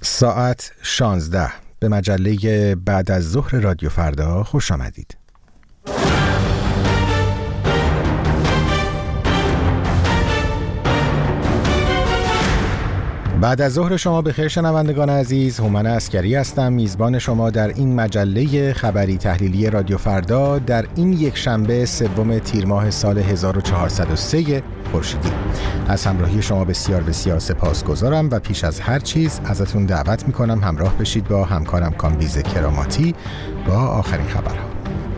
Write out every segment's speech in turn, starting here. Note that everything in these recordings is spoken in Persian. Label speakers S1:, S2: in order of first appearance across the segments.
S1: ساعت 16 به مجله بعد از ظهر رادیو فردا خوش آمدید. بعد از ظهر شما بخیر شنوندگان عزیز، هومن عسکری هستم، میزبان شما در این مجله خبری تحلیلی رادیو فردا در این یک شنبه سوم تیر ماه سال 1403 خورشیدی. از همراهی شما بسیار بسیار سپاسگزارم و پیش از هر چیز ازتون دعوت میکنم همراه بشید با همکارم کامبیز کراماتی با آخرین خبرها.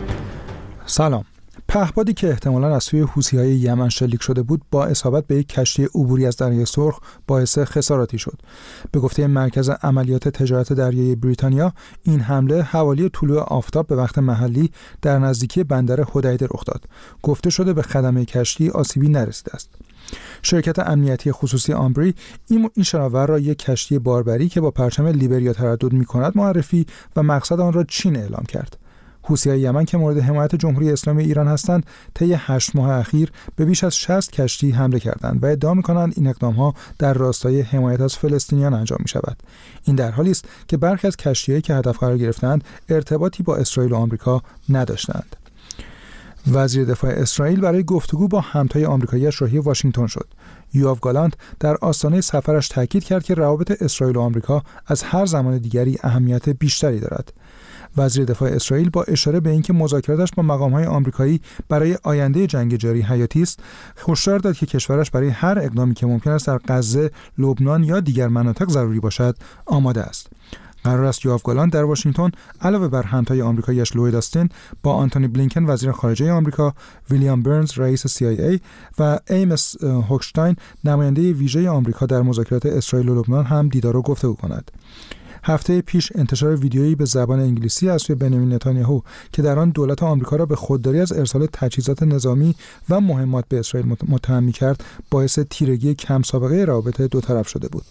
S2: سلام. پهپادی که احتمالاً از سوی حوثی‌های یمن شلیک شده بود با اصابت به یک کشتی عبوری از دریای سرخ باعث خساراتی شد. به گفته مرکز عملیات تجارت دریایی بریتانیا، این حمله حوالی طلوع آفتاب به وقت محلی در نزدیکی بندر حدیده رخ داد. گفته شده به خدمه کشتی آسیبی نرسیده است. شرکت امنیتی خصوصی آمبری این شناور را یک کشتی باربری که با پرچم لیبریا تردد می‌کند معرفی و مقصد آن را چین اعلام کرد. حوثی‌های یمن که مورد حمایت جمهوری اسلامی ایران هستند، طی 8 ماه اخیر به بیش از 60 کشتی حمله کردند و ادعا می‌کنند این اقدام‌ها در راستای حمایت از فلسطینیان انجام می‌شود. این در حالی است که برخی از کشتی‌هایی که هدف قرار گرفتند ارتباطی با اسرائیل و آمریکا نداشتند. وزیر دفاع اسرائیل برای گفتگو با همتای آمریکایی‌اش راهی واشنگتن شد. یوآف گالانت در آستانه سفرش تاکید کرد که روابط اسرائیل و آمریکا از هر زمان دیگری اهمیت بیشتری دارد. وزیر دفاع اسرائیل با اشاره به اینکه مذاکراتش با مقام‌های آمریکایی برای آینده جنگ جاری حیاتی است، هشدار داد که کشورش برای هر اقدامی که ممکن است در غزه، لبنان یا دیگر مناطق ضروری باشد، آماده است. قرار است یوآف گالانت در واشنگتن علاوه بر همتای آمریکایی‌اش لوید آستین با آنتونی بلینکن وزیر خارجه آمریکا، ویلیام برنز رئیس CIA و ایمس هوکشتاین نماینده ویژه آمریکا در مذاکرات اسرائیل و لبنان هم دیدار و گفتگو کند. هفته پیش انتشار ویدیویی به زبان انگلیسی از سوی بنیامین نتانیاهو که در آن دولت آمریکا را به خودداری از ارسال تجهیزات نظامی و مهمات به اسرائیل متهم می‌کرد، باعث تیرگی کم سابقه روابط دو طرف شده بود.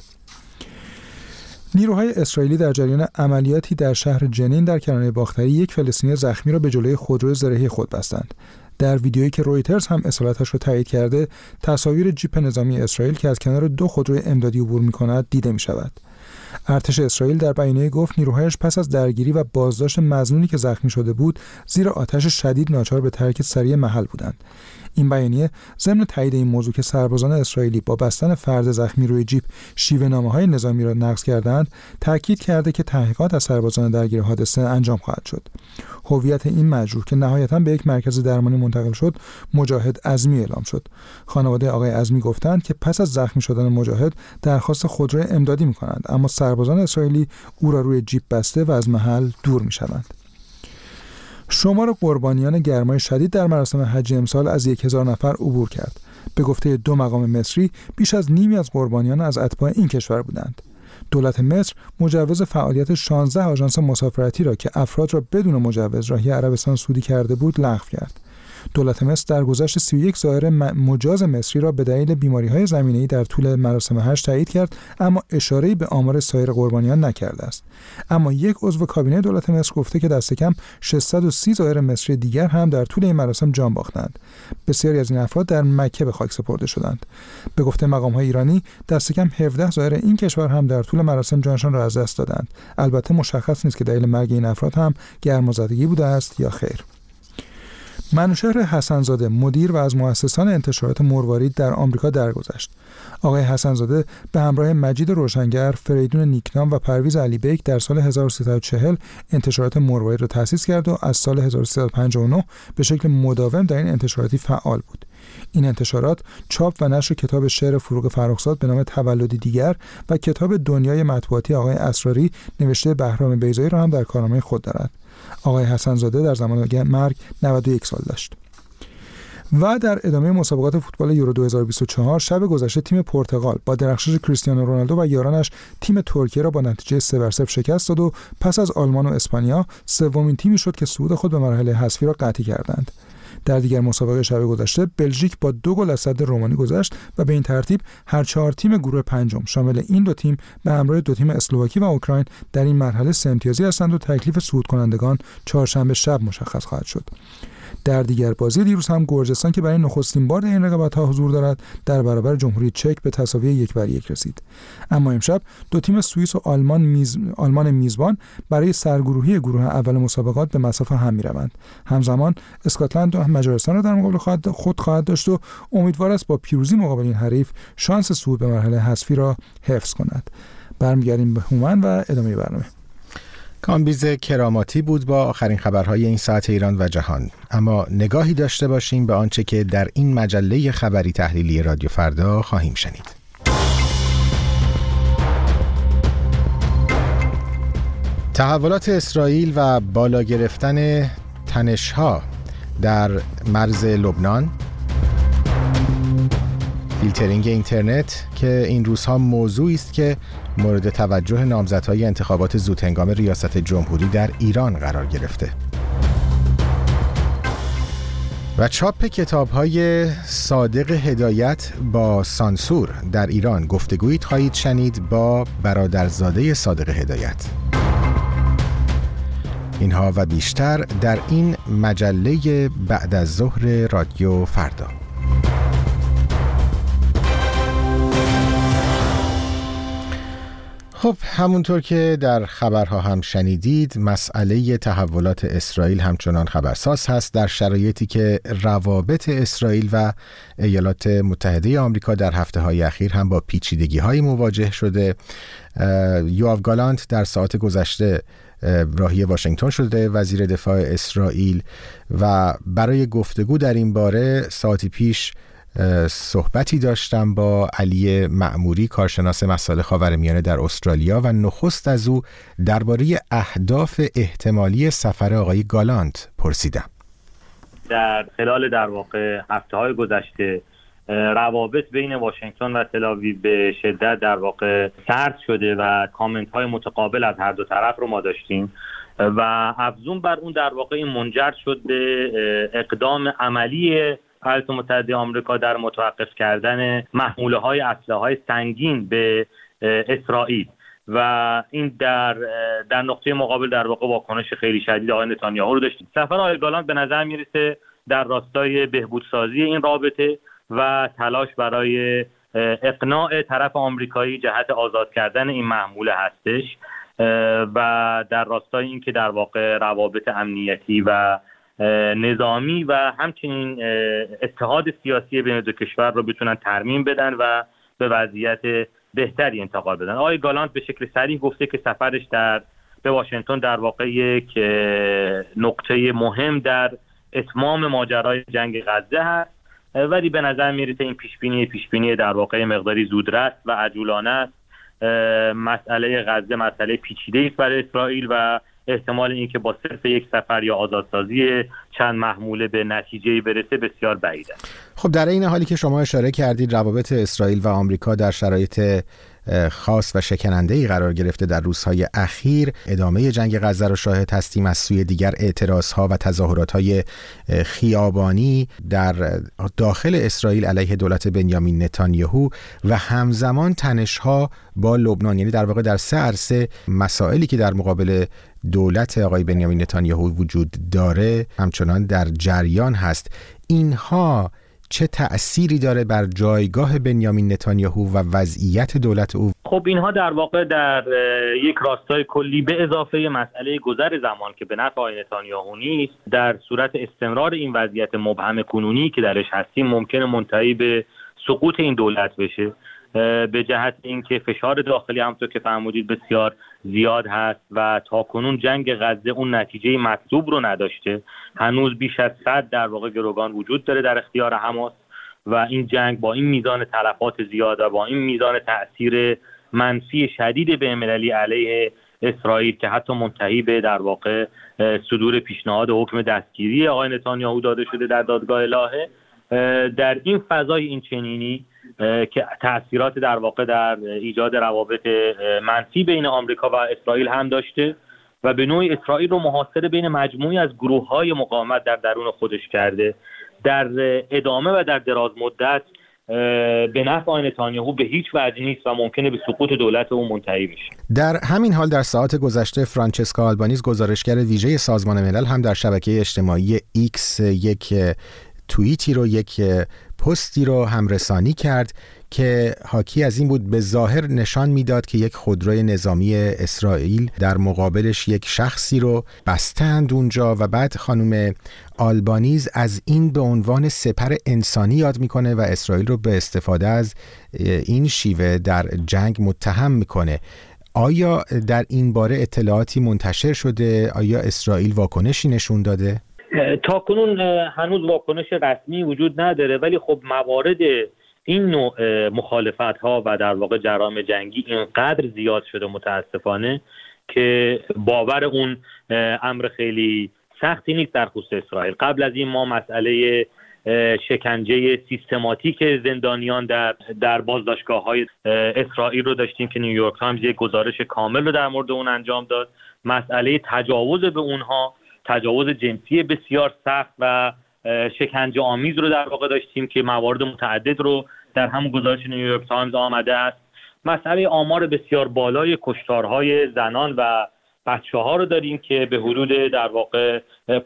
S2: نیروهای اسرائیلی در جریان عملیاتی در شهر جنین در کرانه باختری یک فلسطینی زخمی را به جلوی خودروی زرهی خود بستند. در ویدیویی که رویترز هم اصالتش را تایید کرده، تصاویر جیپ نظامی اسرائیل که از کنار دو خودروی امدادی عبور می‌کند دیده می‌شود. ارتش اسرائیل در بیانیه گفت نیروهایش پس از درگیری و بازداشت مظنونی که زخمی شده بود، زیر آتش شدید ناچار به ترک سریع محل بودند. این بیانیه ضمن تایید این موضوع که سربازان اسرائیلی با بستن فرد زخمی روی جیپ شیوه‌نامه‌های نظامی را نقض کردند، تاکید کرده که تحقیقات از سربازان درگیر حادثه انجام خواهد شد. هویت این مجروح که نهایتاً به یک مرکز درمانی منتقل شد، مجاهد عزمی اعلام شد. خانواده آقای عزمی گفتند که پس از زخمی شدن مجاهد درخواست خودروی امدادی می‌کنند، اما سربازان اسرائیلی او را روی جیپ بسته و از محل دور می‌شوند. شمار قربانیان گرمای شدید در مراسم حج امسال از 1000 نفر عبور کرد. به گفته دو مقام مصری، بیش از نیمی از قربانیان از اتباع این کشور بودند. دولت مصر مجوز فعالیت 16 آژانس مسافرتی را که افراد را بدون مجوز راهی عربستان سعودی کرده بود لغو کرد. دولت مصر در گذشت 31 زائر مجاز مصری را به دلیل بیماری‌های زمینه‌ای در طول مراسم حج تایید کرد، اما اشاره‌ای به آمار سایر قربانیان نکرده است. اما یک عضو کابینه دولت مصر گفته که دست کم 630 زائر مصری دیگر هم در طول این مراسم جان باختند. بسیاری از این افراد در مکه به خاک سپرده شدند. به گفته مقام‌های ایرانی، دست کم 17 زائر این کشور هم در طول مراسم جانشان را از دست دادند. البته مشخص نیست که دلیل مرگ این افراد هم گرمازدگی بوده است یا خیر. منوچهر حسن‌زاده، مدیر و از مؤسسان انتشارات مروارید در آمریکا درگذشت. آقای حسن‌زاده به همراه مجید روشنگر، فریدون نیکنام و پرویز علیبیک در سال 1340 انتشارات مروارید را تأسیس کرد و از سال 1359 به شکل مداوم در این انتشاراتی فعال بود. این انتشارات چاپ و نشر کتاب شعر فروغ فرخزاد به نام تولدی دیگر و کتاب دنیای مطبوعاتی آقای اسراری نوشته بهرام بیضایی را هم در کارنامه خود دارد. آقای حسن‌زاده در زمان مرگ 91 سال داشت. و در ادامه مسابقات فوتبال یورو 2024 شب گذشته تیم پرتغال با درخشش کریستیانو رونالدو و یارانش تیم ترکیه را با نتیجه 3-0 شکست داد و پس از آلمان و اسپانیا سومین تیمی شد که صعود خود به مراحل حذفی را قطعی کردند. در دیگر مسابقه شب گذشته بلژیک با 2 گل از صد رومانی گذشت و به این ترتیب هر 4 تیم گروه پنجم شامل این دو تیم به همراه 2 تیم اسلواکی و اوکراین در این مرحله 3 امتیازی هستند و تکلیف صعود کنندگان چهارشنبه شب مشخص خواهد شد. در دیگر بازی دیروز هم گرجستان که برای نخستین بار در این رقابت‌ها حضور دارد در برابر جمهوری چک به تساوی 1-1 رسید. اما امشب دو تیم سوئیس و آلمان میزبان برای سرگروهی گروه اول مسابقات به مصاف هم می‌روند. همزمان اسکاتلند و مجارستان را در مقابل خود خواهد داشت و امیدوار است با پیروزی مقابل این حریف شانس صعود به مرحله حذفی را حفظ کند. برمیگردیم به هومن و ادامه برنامه.
S1: کامبیز کراماتی بود با آخرین خبرهای این ساعت ایران و جهان. اما نگاهی داشته باشیم به آنچه که در این مجله خبری تحلیلی رادیو فردا خواهیم شنید. تحولات اسرائیل و بالا گرفتن تنش‌ها در مرز لبنان، فیلترینگ اینترنت که این روزها موضوعی است که مورد توجه نامزدهای انتخابات زودهنگام ریاست جمهوری در ایران قرار گرفته و چاپ کتاب‌های صادق هدایت با سانسور در ایران. گفتگویی خواهید شنید با برادرزاده صادق هدایت. اینها و بیشتر در این مجله بعد از ظهر رادیو فردا. خب همونطور که در خبرها هم شنیدید، مسئله تحولات اسرائیل همچنان خبرساز هست در شرایطی که روابط اسرائیل و ایالات متحده آمریکا در هفته‌های اخیر هم با پیچیدگی‌های مواجه شده. یوآف گالانت در ساعات گذشته راهی واشنگتن شده، وزیر دفاع اسرائیل، و برای گفتگو در این باره ساعتی پیش صحبتی داشتم با علی معموری، کارشناس مسائل خاورمیانه در استرالیا، و نخست از او درباره اهداف احتمالی سفر آقای گالانت پرسیدم.
S3: در خلال در واقع هفته‌های گذشته روابط بین واشنگتن و تل‌آویو به شدت در واقع سرد شده و کامنت‌های متقابل از هر دو طرف رو ما داشتیم و افزون بر اون در واقع منجر شد به اقدام عملی ایالات متحده آمریکا در متوقف کردن محموله‌های اسلحه‌های سنگین به اسرائیل و این در نقطه مقابل در واقع واکنش خیلی شدید آقای نتانیاهو رو داشتیم. سفر آقای گالانت به نظر میرسه در راستای بهبودسازی این رابطه و تلاش برای اقناع طرف آمریکایی جهت آزاد کردن این محموله هستش و در راستای این که در واقع روابط امنیتی و نظامی و همچنین اتحاد سیاسی بین دو کشور رو بتونن ترمیم بدن و به وضعیت بهتری انتقال بدن. آقای گالانت به شکل صریح گفته که سفرش به واشنگتن در واقع یک نقطه مهم در اتمام ماجرای جنگ غزه هست، ولی به نظر میرسه این پیشبینی در واقع مقداری زودرس و عجولانه است. مسئله غزه مسئله پیچیده‌ای است برای اسرائیل و احتمال اینکه با صرف یک سفر یا آزادسازی چند محموله به نتیجه‌ای برسه بسیار بعید است.
S1: خب در این حالی که شما اشاره کردید روابط اسرائیل و آمریکا در شرایط خاص و شکننده‌ای قرار گرفته در روزهای اخیر، ادامه جنگ غزه را شاهد هستیم. از سوی دیگر اعتراضها و تظاهرات‌های خیابانی در داخل اسرائیل علیه دولت بنیامین نتانیاهو و همزمان تنش‌ها با لبنان، یعنی در واقع در سه عرصه مسائلی که در مقابل دولت آقای بنیامین نتانیاهو وجود داره همچنان در جریان هست. اینها چه تأثیری داره بر جایگاه بنیامین نتانیاهو و وضعیت دولت او؟
S3: خب اینها در واقع در یک راستای کلی به اضافه مسئله گذر زمان که به نفع آقای نتانیاهو نیست، در صورت استمرار این وضعیت مبهم کنونی که درش هستیم ممکنه منتهی به سقوط این دولت بشه، به جهت اینکه فشار داخلی همونطور که فرمودید بسیار زیاد هست و تاکنون جنگ غزه اون نتیجه مطلوب رو نداشته. هنوز بیش از 100 در واقع گروگان وجود داره در اختیار حماس و این جنگ با این میزان تلفات زیاد و با این میزان تأثیر منفی شدید بین‌المللی علیه اسرائیل که حتی منتهی به در واقع صدور پیشنهاد حکم دستگیری آقای نتانیاهو داده شده در دادگاه الهه، در این فضای این چنینی که تأثیرات در واقع در ایجاد روابط منفی بین آمریکا و اسرائیل هم داشته و به نوعی اسرائیل رو محاصره بین مجموعی از گروه‌های مقاومت در درون خودش کرده، در ادامه و در دراز مدت به نفع آقای نتانیاهو به هیچ وجه نیست و ممکنه به سقوط دولت او منتهی بشه.
S1: در همین حال در ساعات گذشته فرانچسکا آلبانیز گزارشگر ویژه سازمان ملل هم در شبکه اجتماعی ایکس یک توییتی رو، یک پستی رو همرسانی کرد که حاکی از این بود به ظاهر نشان میداد که یک خودروی نظامی اسرائیل در مقابلش یک شخصی رو بستند اونجا و بعد خانم آلبانیز از این به عنوان سپر انسانی یاد میکنه و اسرائیل رو به استفاده از این شیوه در جنگ متهم میکنه. آیا در این باره اطلاعاتی منتشر شده؟ آیا اسرائیل واکنشی نشون داده؟
S3: تا کنون هنوز واکنش رسمی وجود نداره، ولی خب موارد این نوع مخالفت ها و در واقع جرائم جنگی اینقدر زیاد شده متاسفانه که باور اون امر خیلی سختی نیست در خصوص اسرائیل. قبل از این ما مسئله شکنجه سیستماتیک زندانیان در بازداشتگاه‌های اسرائیل رو داشتیم که نیویورک تایمز یک گزارش کامل رو در مورد اون انجام داد. مسئله تجاوز به اونها، تجاوز جنسی بسیار سخت و شکنجه آمیز رو در واقع داشتیم که موارد متعدد رو در همون گزارش نیویورک تایمز آمده است. مسئله آمار بسیار بالای کشتارهای زنان و بچه‌ها رو داریم که به حدود در واقع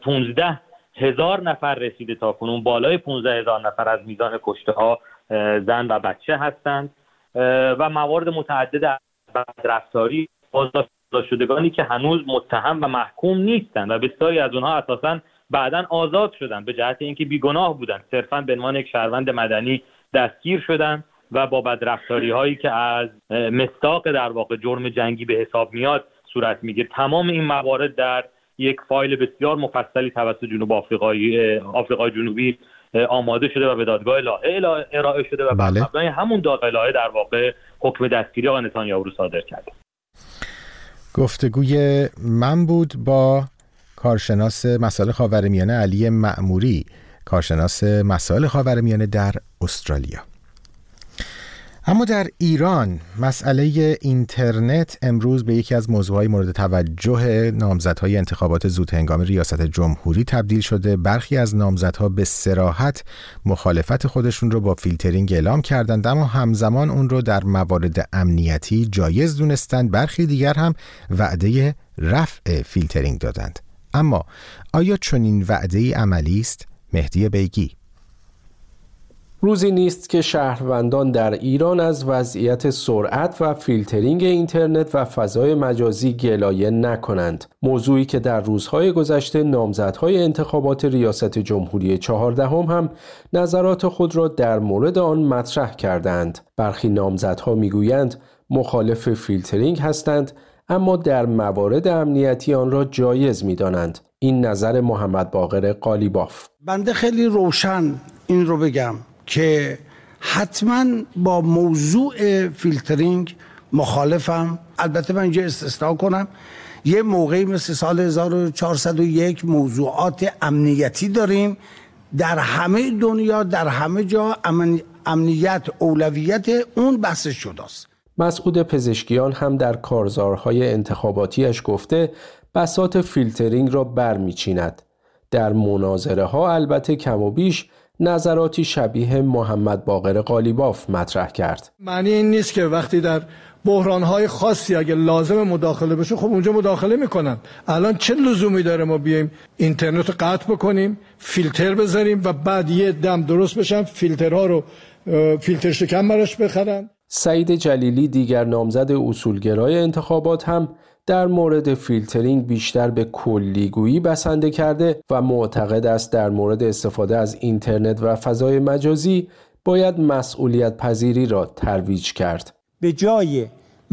S3: 15,000 نفر رسیده تا کنون. بالای 15,000 نفر از میزان کشته‌ها زن و بچه هستند و موارد متعدد بدرفتاری بازداشتگانی که هنوز متهم و محکوم نیستند و بسیاری از اونها اساساً بعداً آزاد شدند به جهت اینکه بیگناه بودند، صرفاً به عنوان یک شهروند مدنی دستگیر شدند و با بدرفتاری هایی که از مصداق در واقع جرم جنگی به حساب میاد صورت میگیره. تمام این موارد در یک فایل بسیار مفصلی توسط جنوب آفریقای جنوبی آماده شده و به دادگاه لاهه ارائه شده و بر مبنای همون دادگاه لاهه در واقع حکم دستگیری آقای نتانیاهو رو صادر کرده.
S1: گفتگوی من بود با کارشناس مسائل خاورمیانه علی مأموری، کارشناس مسائل خاورمیانه در استرالیا. اما در ایران مسئله اینترنت امروز به یکی از موضوعهای مورد توجه نامزدهای انتخابات زودهنگام ریاست جمهوری تبدیل شده. برخی از نامزدها به صراحت مخالفت خودشون رو با فیلترینگ اعلام کردند، اما همزمان اون رو در موارد امنیتی جایز دونستند. برخی دیگر هم وعده رفع فیلترینگ دادند. اما آیا چنین وعده‌ای عملی است؟ مهدی بیگی:
S4: روزی نیست که شهروندان در ایران از وضعیت سرعت و فیلترینگ اینترنت و فضای مجازی گلایه نکنند. موضوعی که در روزهای گذشته نامزدهای انتخابات ریاست جمهوری 14 هم نظرات خود را در مورد آن مطرح کردند. برخی نامزدها میگویند مخالف فیلترینگ هستند، اما در موارد امنیتی آن را جایز می‌دانند. این نظر محمد باقر قالیباف.
S5: بنده خیلی روشن این رو بگم که حتما با موضوع فیلترینگ مخالفم. البته من اینجا استثنا کنم، یه موقعی مثل سال 1401 موضوعات امنیتی داریم در همه دنیا، در همه جا امنیت اولویت اون بحث شده است.
S4: مسعود پزشکیان هم در کارزارهای انتخاباتیش گفته بساط فیلترینگ را برمی‌چیند. در مناظره ها البته کم و بیش نظراتی شبیه محمد باقر قالیباف مطرح کرد.
S6: معنی این نیست که وقتی در بحران‌های خاصی اگه لازم مداخله بشه خب اونجا مداخله میکنن. الان چه لزومی داره ما بیایم اینترنت رو قطع بکنیم، فیلتر بذاریم و بعد یه دم درست بشن فیلترها رو فیلتر شکن براش بخرن؟
S4: سعید جلیلی دیگر نامزد اصولگرای انتخابات هم در مورد فیلترینگ بیشتر به کلیگویی بسنده کرده و معتقد است در مورد استفاده از اینترنت و فضای مجازی باید مسئولیت پذیری را ترویج کرد.
S7: به جای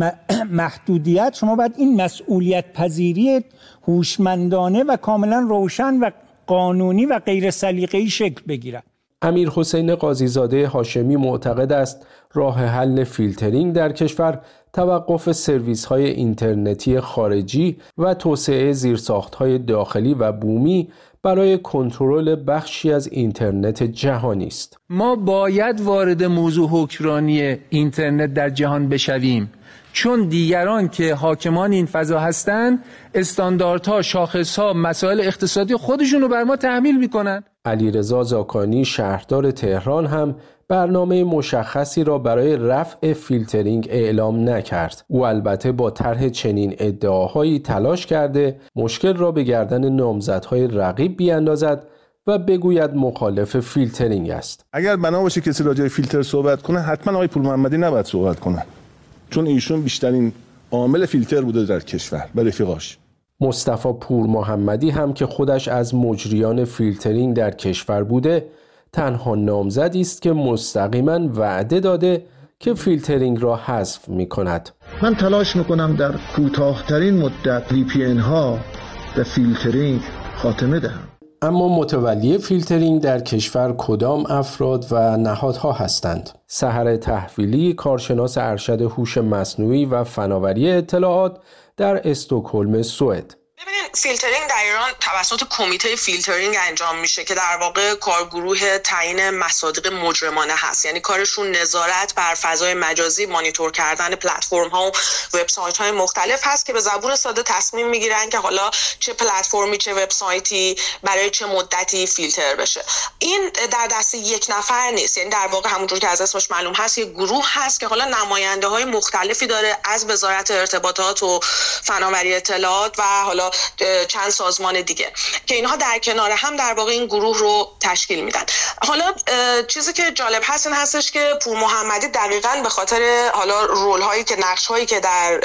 S7: محدودیت شما باید این مسئولیت پذیری هوشمندانه و کاملا روشن و قانونی و غیر سلیقه‌ای شکل بگیرد.
S4: امیر حسین قاضیزاده هاشمی معتقد است راه حل فیلترینگ در کشور توقف سرویس‌های اینترنتی خارجی و توسعه زیرساخت‌های داخلی و بومی برای کنترل بخشی از اینترنت جهانی است.
S8: ما باید وارد موضوع حکمرانی اینترنت در جهان بشویم، چون دیگران که حاکمان این فضا هستند استانداردها، شاخصها، مسائل اقتصادی خودشون رو بر ما تحمیل میکنن.
S4: علیرضا زاکانی شهردار تهران هم برنامه مشخصی را برای رفع فیلترینگ اعلام نکرد. او البته با طرح چنین ادعاهایی تلاش کرده مشکل را به گردن نامزدهای رقیب بیاندازد و بگوید مخالف فیلترینگ است.
S9: اگر بنا باشه کسی راجع به فیلتر صحبت کنه، حتما آقای پور محمدی نباید صحبت کنه، چون ایشون بیشترین عامل فیلتر بوده در کشور به رفیقاش.
S4: مصطفی پور محمدی هم که خودش از مجریان فیلترینگ در کشور بوده، تنها نامزدی است که مستقیما وعده داده که فیلترینگ را حذف می‌کند.
S10: من تلاش می‌کنم در کوتاه‌ترین مدت VPN ها به فیلترینگ خاتمه دهم.
S4: اما متولی فیلترینگ در کشور کدام افراد و نهادها هستند؟ سحر تحویلی، کارشناس ارشد هوش مصنوعی و فناوری اطلاعات در استکهلم، سوئد.
S11: ببینید، فیلترینگ در ایران توسط کمیته فیلترینگ انجام میشه که در واقع کارگروه تعیین مصادیق مجرمانه هست. یعنی کارشون نظارت بر فضای مجازی، مانیتور کردن پلتفرم ها و وبسایت های مختلف هست که به زبون ساده تصمیم میگیرن که حالا چه پلتفرمی، چه وبسایتی برای چه مدتی فیلتر بشه. این در دست یک نفر نیست، یعنی در واقع همونجور که از اسمش معلوم هست یک گروه هست که حالا نماینده های مختلفی داره، از وزارت ارتباطات و فناوری اطلاعات و حالا چند سازمان دیگه که اینها در کنار هم در واقع این گروه رو تشکیل میدن. حالا چیزی که جالب هست این هستش که پور محمدی دقیقاً به خاطر حالا رول هایی که نقش هایی که در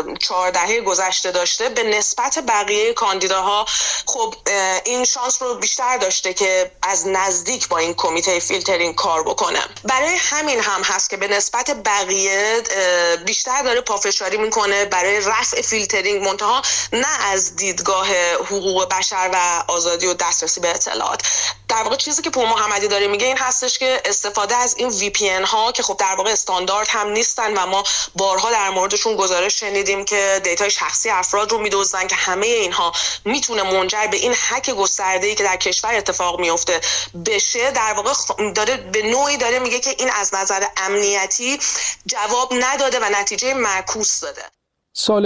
S11: 4 دهه گذشته داشته به نسبت بقیه کاندیداها خب این شانس رو بیشتر داشته که از نزدیک با این کمیته فیلترینگ کار بکنه. برای همین هم هست که به نسبت بقیه بیشتر داره پافشاری میکنه برای رفع فیلترینگ، منتها نه از دیدگاه حقوق بشر و آزادی و دسترسی به اطلاعات. در واقع چیزی که پور محمدی داره میگه این هستش که استفاده از این VPN ها که خب در واقع استاندارد هم نیستن و ما بارها در موردشون گزارش شنیدیم که دیتای شخصی افراد رو میدزدن، که همه اینها میتونه منجر به این هک گسترده‌ای که در کشور اتفاق میفته بشه. در واقع داره به نوعی داره میگه که این از نظر امنیتی جواب نداده و نتیجه معکوس داده.
S4: سال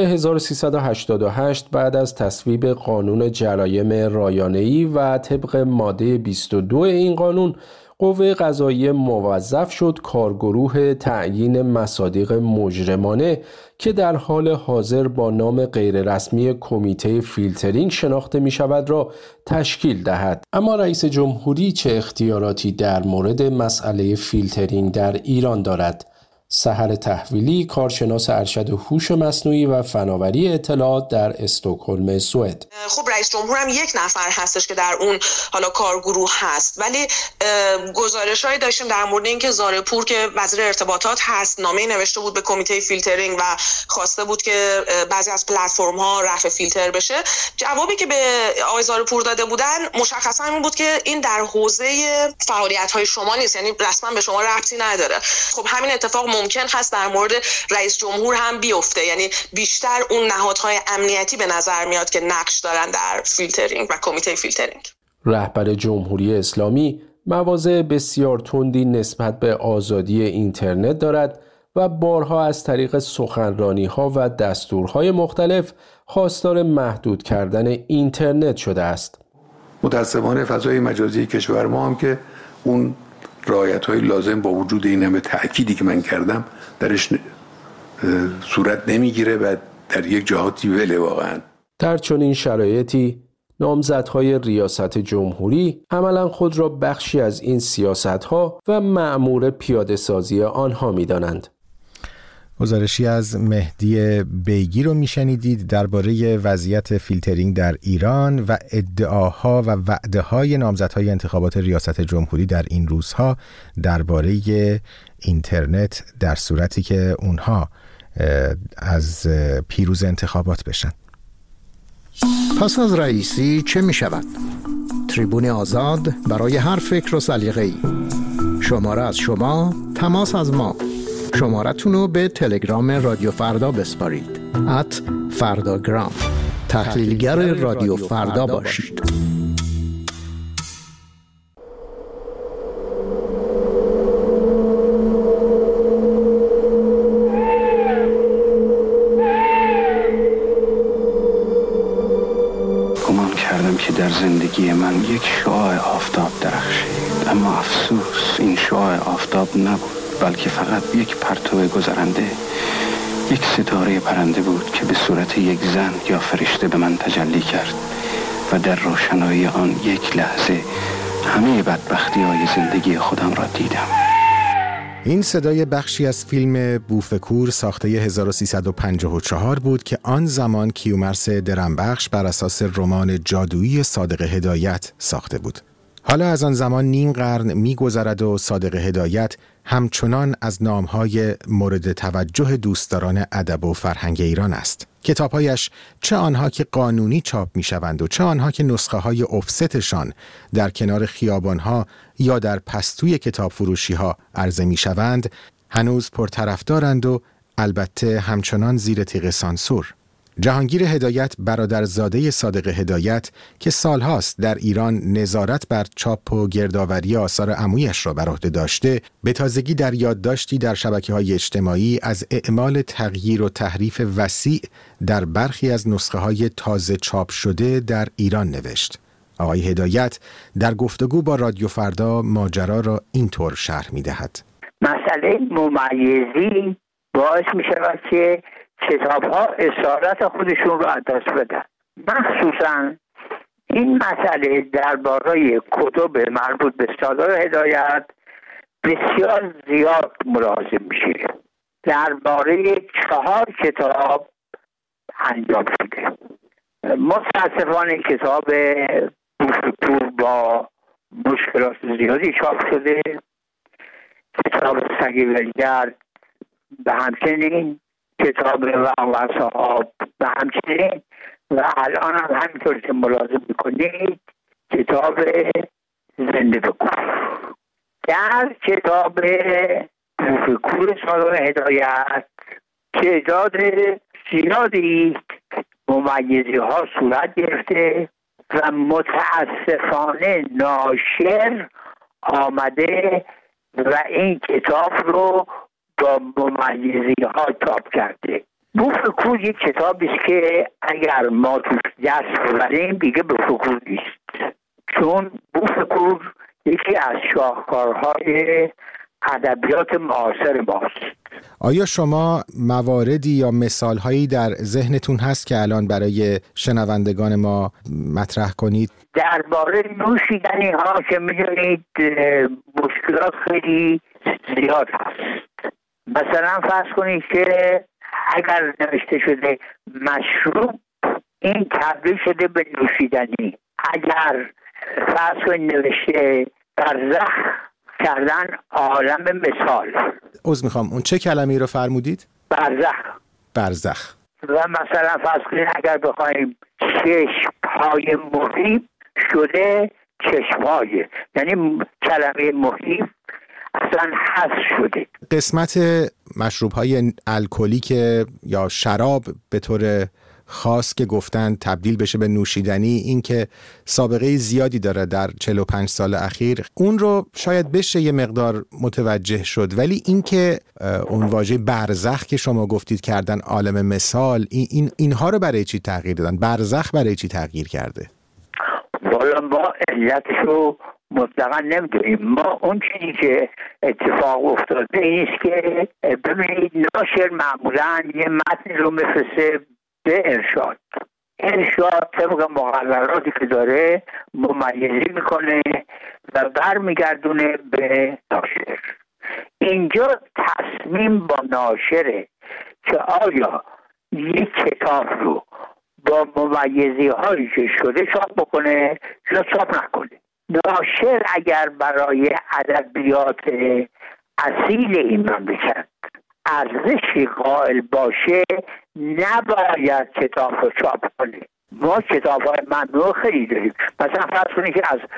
S4: 1388 بعد از تصویب قانون جرایم رایانه‌ای و طبق ماده 22 این قانون، قوه قضاییه موظف شد کارگروه تعیین مصادیق مجرمانه که در حال حاضر با نام غیررسمی کمیته فیلترینگ شناخته می شود را تشکیل دهد. اما رئیس جمهوری چه اختیاراتی در مورد مسئله فیلترینگ در ایران دارد؟ سحر تحویلی، کارشناس ارشد هوش مصنوعی و فناوری اطلاعات در استکهلم، سوئد.
S11: خب رئیس جمهور هم یک نفر هستش که در اون حالا کارگروه هست، ولی گزارش‌هایی داشتیم در مورد اینکه زارپور که وزیر ارتباطات هست نامه‌ای نوشته بود به کمیته فیلترینگ و خواسته بود که بعضی از پلتفرم‌ها رفع فیلتر بشه. جوابی که به آقای زارپور داده بودن مشخصا این بود که این در حوزه فعالیت‌های شما نیست، یعنی رسما به شما ربطی نداره. خب همین اتفاق ممکن هست در مورد رئیس جمهور هم بیفته، یعنی بیشتر اون نهادهای امنیتی به نظر میاد که نقش دارن در فیلترینگ و کمیته فیلترینگ.
S4: رهبر جمهوری اسلامی مواضع بسیار تندی نسبت به آزادی اینترنت دارد و بارها از طریق سخنرانی‌ها و دستورهای مختلف خواستار محدود کردن اینترنت شده است.
S12: متأسفانه فضای مجازی کشور ما هم که اون رعایت‌های لازم با وجود این همه تأکیدی که من کردم درش صورت نمیگیره و در یک جهاتی وله واقعا.
S4: در چنین شرایطی نامزدهای ریاست جمهوری عملاً خود را بخشی از این سیاست‌ها و مأمور پیاده‌سازی آنها می‌دانند.
S1: گزارشی از مهدی بیگی رو میشنیدید درباره وضعیت فیلترینگ در ایران و ادعاها و وعده‌های نامزدهای انتخابات ریاست جمهوری در این روزها درباره اینترنت در صورتی که اونها از پیروز انتخابات بشن.
S10: پس از رئیسی چه می شود؟ تریبون آزاد برای هر فکر و سلیقه‌ای. شماره از شما، تماس از ما. شمارتون رو به تلگرام رادیو فردا بسپارید. @فرداگرام. تحلیلگر رادیو فردا باشید.
S13: گمان کردم که که در زندگی من یک شعاع آفتاب درخشید، اما افسوس این شعاع آفتاب نبود، بلکه فقط یک پرتو گذرنده، یک ستاره پرنده بود که به صورت یک زن یا فرشته به من تجلی کرد و در روشنایی آن یک لحظه همه بدبختی‌های زندگی خودم را دیدم.
S1: این صدای بخشی از فیلم بوفکور ساخته 1354 بود که آن زمان کیومرث درمبخش بر اساس رمان جادویی صادق هدایت ساخته بود. حالا از آن زمان نیم قرن می‌گذرد و صادق هدایت همچنان از نام‌های مورد توجه دوستداران ادب و فرهنگ ایران است. کتاب‌هایش چه آنها که قانونی چاپ می‌شوند و چه آنها که نسخه‌های افستشان در کنار خیابان‌ها یا در پستوی کتاب فروشی‌ها عرضه می‌شوند، هنوز پرطرفدارند و البته همچنان زیر تیغ سانسور. جهانگیر هدایت برادرزاده صادق هدایت که سالهاست در ایران نظارت بر چاپ و گردآوری آثار عمویش را بر عهده داشته، به تازگی در یادداشتی در شبکه‌های اجتماعی از اعمال تغییر و تحریف وسیع در برخی از نسخه‌های تازه چاپ شده در ایران نوشت. آقای هدایت در گفتگو با رادیو فردا ماجرا را اینطور شرح می‌دهد:
S14: مسئله ممیزی باعث می‌شود که کتاب‌ها اصالت خودشون رو از دست بدن. مخصوصاً این مسئله درباره کتب مربوط به صادق هدایت بسیار زیاد ملاحظه میشه. درباره 4 کتاب انجام شده. متاسفانه کتاب بوفکور با مشکلات زیادی چاپ شده، کتاب سگ ولگرد به همچنین، کتاب وقت صحاب به همچنین، و الان هم همینطور که ملاحظه میکنید کتاب زنده بکن. در کتاب بوفکور صادق هدایت تعداد زیادی ممیزی ها صورت گرفته و متاسفانه ناشر آمده و این کتاب رو با ممیزی ها چاپ کرده. بوفکور یک کتابی است که اگر ما توش دست ببریم دیگه بوفکور نیست، چون بوفکور یکی از شاهکارهای ادبیات معاصر ماست.
S1: آیا شما مواردی یا مثالهایی در ذهنتون هست که الان برای شنوندگان ما مطرح کنید؟
S14: درباره نوشیدنی ها که می‌دونید مشکلات خیلی زیاد هست. مثلا فرض کنید که اگر نوشته شده مشروب، این تبدیل شده به نوشیدنی. اگر فرض کنید نوشته برزخ، کردن عالم مثال.
S1: عذر میخوام، اون چه کلمه‌ای رو فرمودید؟ برزخ.
S14: و مثلا فرض کنید اگر بخوایم چشم‌های محیط شده چشم‌های، یعنی کلمه محیط اصلا حذف شده.
S1: قسمت مشروب‌های الکلیک یا شراب به طور خاص که گفتن تبدیل بشه به نوشیدنی، این که سابقه زیادی داره در 45 سال اخیر، اون رو شاید بشه یه مقدار متوجه شد، ولی این که اون واژه برزخ که شما گفتید کردن عالم مثال، اینها رو برای چی تغییر دادن؟ برزخ برای چی تغییر کرده؟
S14: والا ما علتشو مطلقا نمیدونیم. ما اون چیزی که اتفاق افتاده اینیست که ببینید ناشر معمولا یه متن رو میفرسته به ارشاد طبق مقرراتی که داره ممیزی میکنه و برمیگردونه به ناشر. اینجا تصمیم با ناشره که آیا یک کتاب رو با ممیزی هایی که شده چاپ بکنه یا چاپ نکنه. ناشر اگر برای ادبیات اصیل این مملکت ارزشی قائل باشه نباید کتاب رو چاپ کنه. ما کتاب های ممنوع خیلی داریم. مثلا فرض کنید که از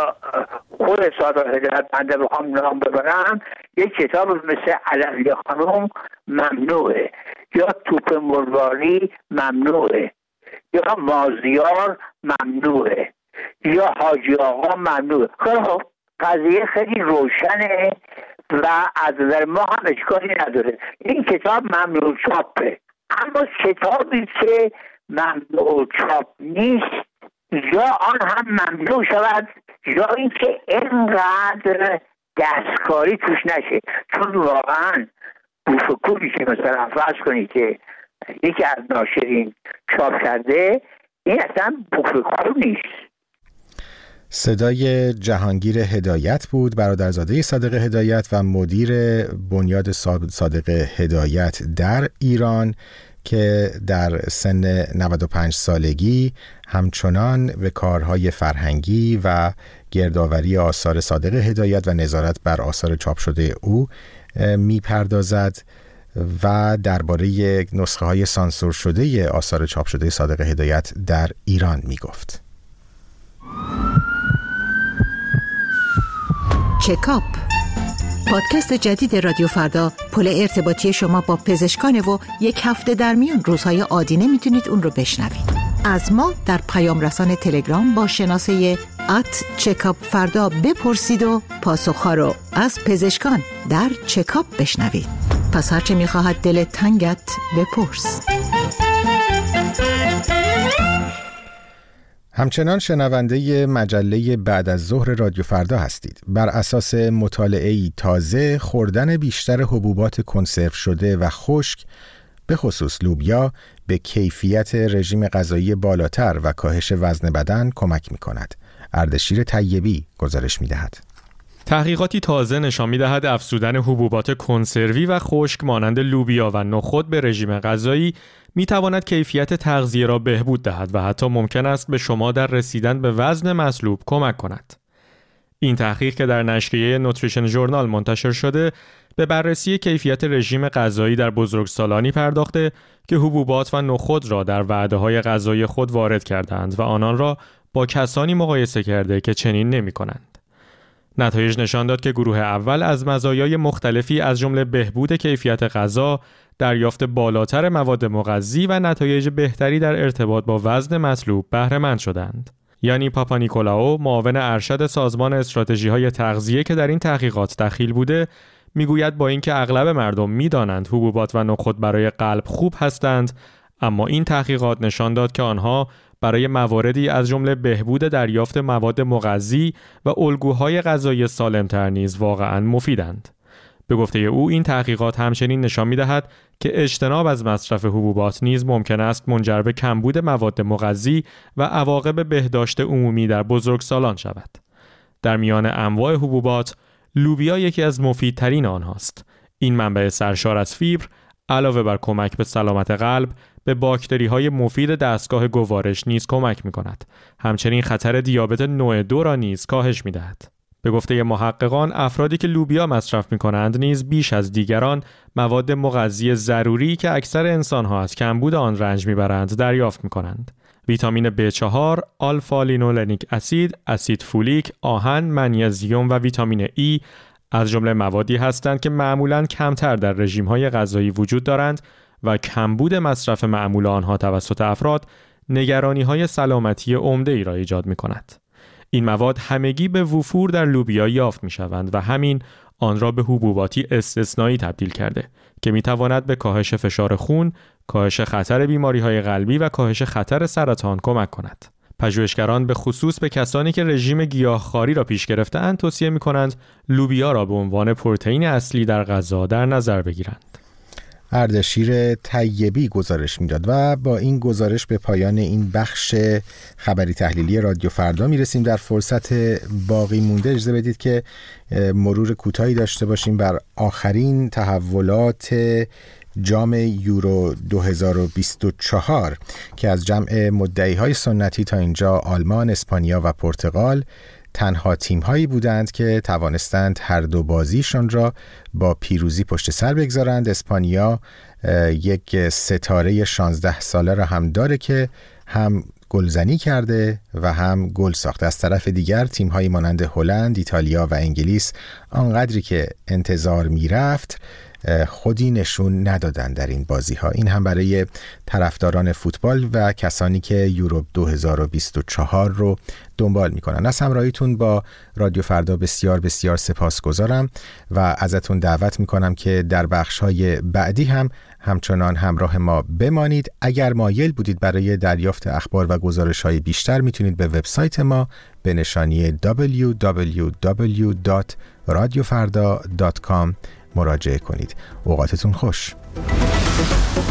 S14: خود صادق هدایت بنده بخوام نام ببرم، یک کتاب مثل علوی خانم ممنوعه، یا توپ مرواری ممنوعه، یا مازیار ممنوعه، یا حاجی آقا ممنوعه. خب قضیه خیلی روشنه و از نظر ما هم اشکالی نداره. این کتاب ممنوع چاپه. اما کتابی که ممنوع چاپ نیست یا آن هم ممنوع شود یا اینکه اینقدر دستکاری توش نشه. چون واقعا بوفکوبی که مثلا فرض کنید که یکی از ناشرین چاپ کرده، این اصلا بوفکوب نیست.
S1: صدای جهانگیر هدایت بود، برادرزاده صادق هدایت و مدیر بنیاد صادق هدایت در ایران که در سن 95 سالگی همچنان به کارهای فرهنگی و گردآوری آثار صادق هدایت و نظارت بر آثار چاپ شده او میپردازد و درباره نسخه های سانسور شده آثار چاپ شده صادق هدایت در ایران میگفت.
S15: چکاپ، پادکست جدید رادیو فردا، پل ارتباطی شما با پزشکان و یک هفته در میون روزهای عادی نمیتونید اون رو بشنوید. از ما در پیام رسان تلگرام با شناسه @چکاپ فردا بپرسید و پاسخها رو از پزشکان در چکاپ بشنوید. پس هرچه میخواهد دل تنگت بپرس.
S1: همچنان شنونده مجله بعد از ظهر رادیو فردا هستید. بر اساس مطالعه‌ای تازه، خوردن بیشتر حبوبات کنسرو شده و خشک به خصوص لوبیا به کیفیت رژیم غذایی بالاتر و کاهش وزن بدن کمک می‌کند. اردشیر طیبی گزارش می‌دهد.
S16: تحقیقاتی تازه نشان می‌دهد افزودن حبوبات کنسروی و خشک مانند لوبیا و نخود به رژیم غذایی می‌تواند کیفیت تغذیه را بهبود دهد و حتی ممکن است به شما در رسیدن به وزن مطلوب کمک کند. این تحقیق که در نشریه نوتریشن ژورنال منتشر شده، به بررسی کیفیت رژیم غذایی در بزرگسالانی پرداخته که حبوبات و نخود را در وعده‌های غذایی خود وارد کردند و آنان را با کسانی مقایسه کرده که چنین نمی‌کنند. نتایج نشان داد که گروه اول از مزایای مختلفی از جمله بهبود کیفیت غذا، دریافت بالاتر مواد مغذی و نتایج بهتری در ارتباط با وزن مطلوب بهره مند شدند. یعنی پاپا نیکولاو، معاون ارشد سازمان استراتژی‌های تغذیه که در این تحقیقات دخیل بوده، میگوید با اینکه اغلب مردم میدانند حبوبات و نخود برای قلب خوب هستند، اما این تحقیقات نشان داد که آنها برای مواردی از جمله بهبود دریافت مواد مغذی و الگوهای غذایی سالم‌تر نیز واقعاً مفیدند. به گفته او این تحقیقات همچنین نشان می‌دهد که اجتناب از مصرف حبوبات نیز ممکن است منجر به کمبود مواد مغذی و عواقب بهداشت عمومی در بزرگسالان شود. در میان انواع حبوبات، لوبیا یکی از مفیدترین آنهاست. این منبع سرشار از فیبر علاوه بر کمک به سلامت قلب، به باکتری‌های مفید دستگاه گوارش نیز کمک می‌کند. همچنین خطر دیابت نوع 2 را نیز کاهش می‌دهد. به گفته محققان، افرادی که لوبیا مصرف می‌کنند نیز بیش از دیگران مواد مغذی ضروری که اکثر انسان‌ها از کمبود آن رنج می‌برند دریافت می‌کنند. ویتامین B4، آلفا لینولنیک اسید، اسید فولیک، آهن، منیزیم و ویتامین ای از جمله موادی هستند که معمولاً کمتر در رژیم‌های غذایی وجود دارند و کمبود مصرف معمول آنها توسط افراد نگرانی‌های سلامتی عمده‌ای را ایجاد می‌کند. این مواد همگی به وفور در لوبیا یافت می‌شوند و همین آن را به حبوباتی استثنایی تبدیل کرده که می‌تواند به کاهش فشار خون، کاهش خطر بیماری‌های قلبی و کاهش خطر سرطان کمک کند. پژوهشگران به خصوص به کسانی که رژیم گیاهخواری را پیش گرفته‌اند توصیه می‌کنند لوبیا را به عنوان پروتئین اصلی در غذا در نظر بگیرند.
S1: اردشیر طیبی گزارش میداد و با این گزارش به پایان این بخش خبری تحلیلی رادیو فردا میرسیم. در فرصت باقی مونده اجازه بدید که مرور کوتاهی داشته باشیم بر آخرین تحولات جام یورو 2024 که از جمع مدعی‌های سنتی تا اینجا آلمان، اسپانیا و پرتغال تنها تیم‌هایی بودند که توانستند هر دو بازیشان را با پیروزی پشت سر بگذارند. اسپانیا یک ستاره 16 ساله را هم داره که هم گلزنی کرده و هم گل ساخته. از طرف دیگر تیم‌هایی مانند هلند، ایتالیا و انگلیس آنقدری که انتظار می‌رفت خودی نشون ندادن در این بازی ها. این هم برای طرفداران فوتبال و کسانی که یورو 2024 رو دنبال میکنن. از همراهیتون با رادیو فردا بسیار بسیار سپاسگزارم و ازتون دعوت میکنم که در بخش‌های بعدی هم همچنان همراه ما بمانید. اگر مایل بودید برای دریافت اخبار و گزارش‌های بیشتر میتونید به وبسایت ما به نشانی www.radiofarda.com مراجعه کنید. اوقاتتون خوش.